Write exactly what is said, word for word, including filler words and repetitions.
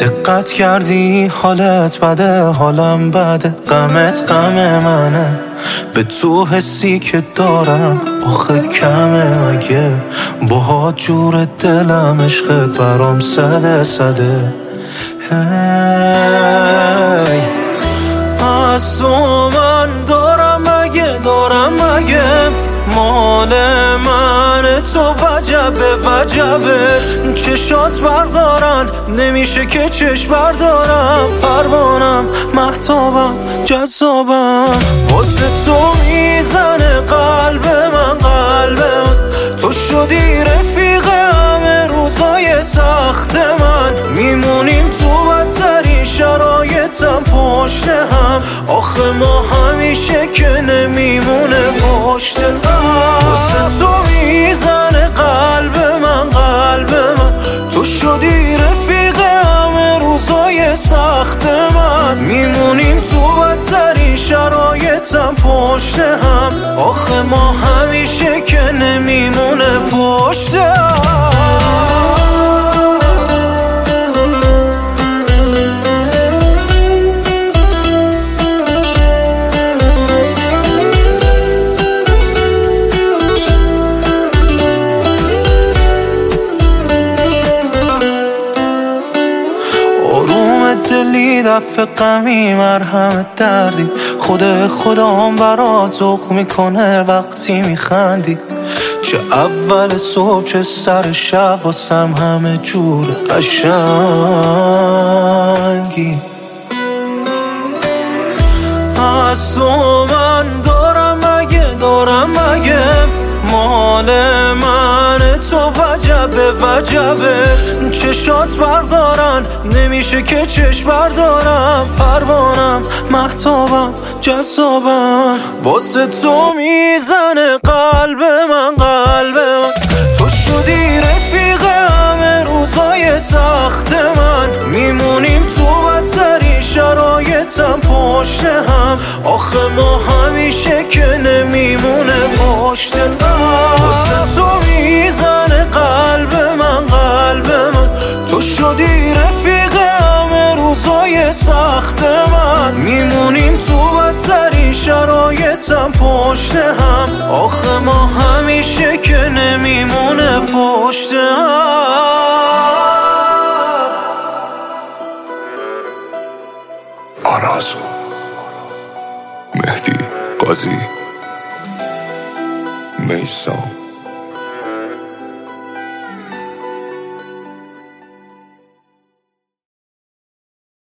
دقت کردی حالت بده، حالم بده، غمت غم منه. به تو حسی که دارم آخه کمه مگه؟ با جور دلم عشقت برام صده صده. هی از تو من دارم مگه، دارم مگه؟ مال من تو وجبه وجبت. چشات بردارن نمیشه که چشم بردارم. پروانم محتابم جذابم، واسه تو میزنه قلب من قلب من. تو شدی رفیق همه روزای سخت من. میمونیم تو بدترین شرایطم پشت هم. آخه ما همیشه که نمیمونه پشت هم. واسه تو میزنه قلب من قلب من. تو شدی رفیق همه روزای سخت من. میمونیم تو بدترین شرایطم پشت هم. آخه ما همیشه که نمیمونه پشت هم. دلی دفع غمی مرهم دردی. خود خدام برات ذوق میکنه وقتی میخندی. چه اول صبح چه سر شب واسم همه جور قشنگی. از تو من دارم مگه، دارم مگه؟ مال من تو وجبه وجبت. چشات بردارن نمیشه که چشم بردارم. پروانم محتابم جذابم، واسه تو میزنه قلب من قلب من. تو شدی رفیق همه روزای سخت من. میمونیم تو بدترین شرایطم پشت هم. آخه ما همیشه که نمیمونه پشت هم. واسه تو میزنه قلب من قلب من. تو شدی رفیق همه روزای سخت من. میمونیم تو بدترین شرایطم پشت هم. آخه ما همیشه که نمیمونه پشت هم. آرازو مهدی قاضی میسان